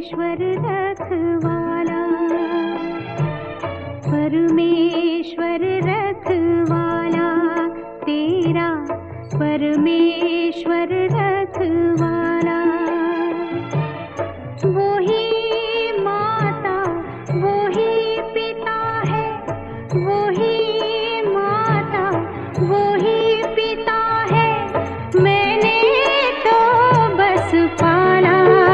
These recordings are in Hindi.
परमेश्वर रखवाला, परमेश्वर रखवाला तेरा, परमेश्वर रखवाला। वो ही माता वो ही पिता है, वो ही माता वो ही पिता है, मैंने तो बस पाला।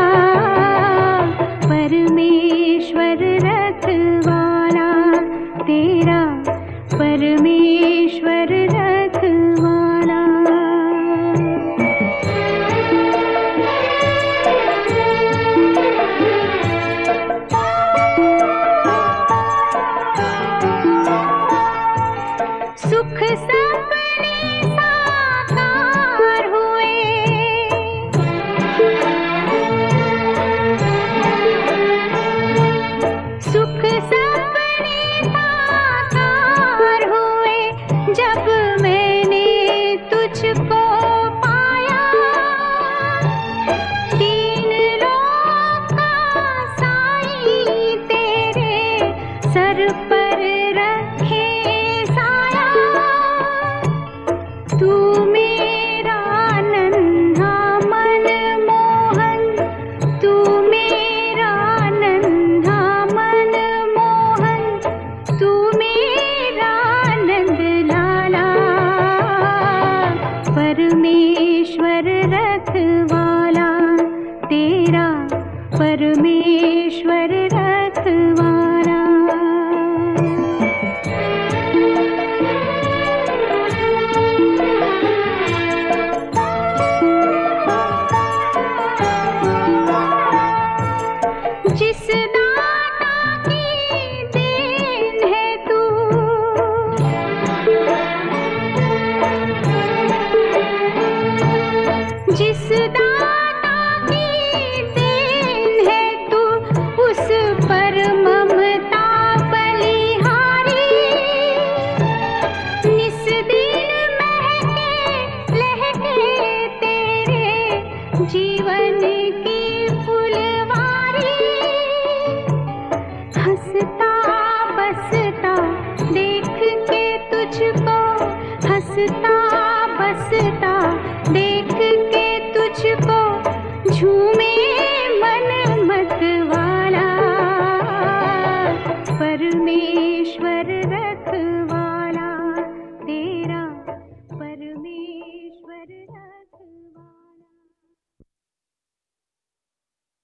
परमेश्वर रखवाला तेरा, परमेश्वर रखवाला। सुख सपने साकार हुए, सुख सपने साकार हुए, जब मैंने तुझको पाया। तीन लोक का साईं तेरे सर पर रखे साया। तू मेरा नन्हा मन मोहन, तू मेरा नन्हा मन मोहन, तू मेरा नंद लाला। परमेश्वर रखवाला तेरा, परमेश्वर